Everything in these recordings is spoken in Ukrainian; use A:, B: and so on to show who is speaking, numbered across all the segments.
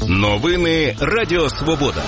A: Новини Радіо Свобода.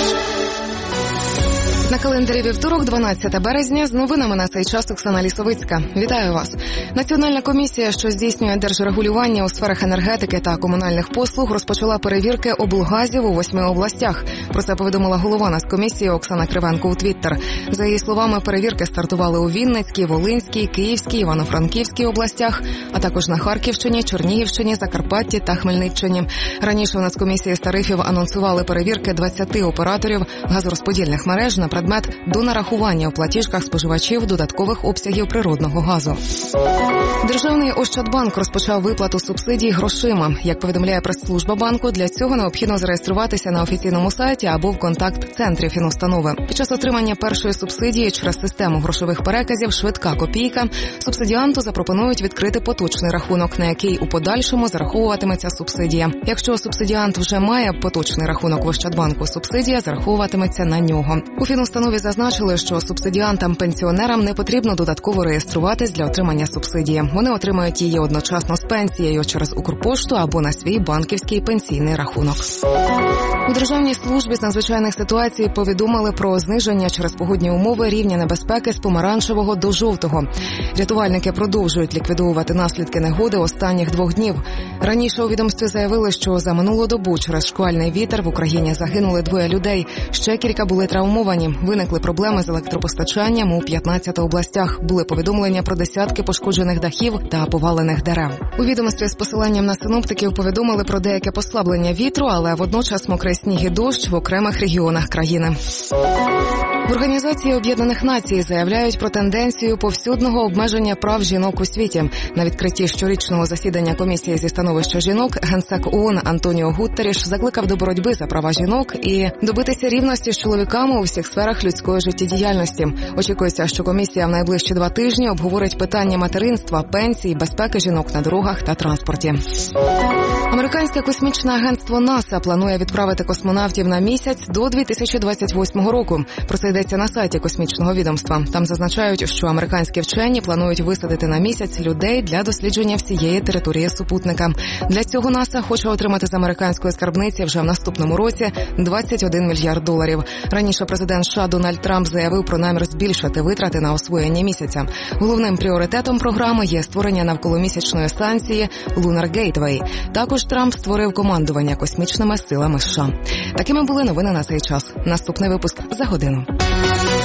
B: На календарі вівторок, 12 березня, з новинами на цей час Оксана Лісовицька. Вітаю вас. Національна комісія, що здійснює держрегулювання у сферах енергетики та комунальних послуг, розпочала перевірки облгазів у 8 областях. Про це повідомила голова Нацкомісії Оксана Кривенко у Твіттер. За її словами, перевірки стартували у Вінницькій, Волинській, Київській, Івано-Франківській областях, а також на Харківщині, Чернігівщині, Закарпатті та Хмельниччині. Раніше в Нацкомісії з тарифів анонсували перевірки 20 операторів газорозподільних мереж на предмет донарахування у платіжках споживачів додаткових обсягів природного газу. Державний Ощадбанк розпочав виплату субсидій грошима. Як повідомляє прес-служба банку, для цього необхідно зареєструватися на офіційному сайті або в контакт-центрі фінустанови. Під час отримання першої субсидії через систему грошових переказів «Швидка копійка» субсидіанту запропонують відкрити поточний рахунок, на який у подальшому зараховуватиметься субсидія. Якщо субсидіант вже має поточний рахунок в Ощадбанку, субсидія зараховуватиметься на нього. У фінустанові зазначили, що субсидіантам-пенсіонерам не потрібно додатково реєструватись для отримання субсидії. Вони отримають її одночасно з пенсією через Укрпошту або на свій банківський пенсійний рахунок. У Державній службі з надзвичайних ситуацій повідомили про зниження через погодні умови рівня небезпеки з помаранчевого до жовтого. Рятувальники продовжують ліквідовувати наслідки негоди останніх 2 днів. Раніше у відомстві заявили, що за минулу добу через шквальний вітер в Україні загинули 2 людей. Ще кілька були травмовані. Виникли проблеми з електропостачанням у 15 областях. Були повідомлення про десятки пошкоджених дахів та повалених дерев. У відомстві з посиланням на синоптиків повідомили про деяке послаблення вітру, але водночас мокрий сніг і дощ в окремих регіонах країни. В Організації Об'єднаних Націй заявляють про тенденцію повсюдного обмеження прав жінок у світі. На відкритті щорічного засідання Комісії зі становища жінок генсек ООН Антоніо Гуттеріш закликав до боротьби за права жінок і добитися рівності з чоловіками у всіх сферах людської життєдіяльності. Очікується, що комісія в найближчі 2 тижні обговорить питання материнства, пенсій, безпеки жінок на дорогах та транспорті. Американське космічне агентство НАСА планує відправити космонавтів на місяць до 2028 року. Про це йдеться на сайті космічного відомства. Там зазначають, що американські вчені планують висадити на місяць людей для дослідження всієї території супутника. Для цього НАСА хоче отримати з американської скарбниці вже в наступному році $21 мільярд. Раніше президент США Дональд Трамп заявив про намір збільшити витрати на освоєння місяця. Головним пріоритетом програми є створення навколомісячної станції Lunar Gateway. Також Трамп створив командування космічними силами США. Такими були новини на цей час. Наступний випуск за годину.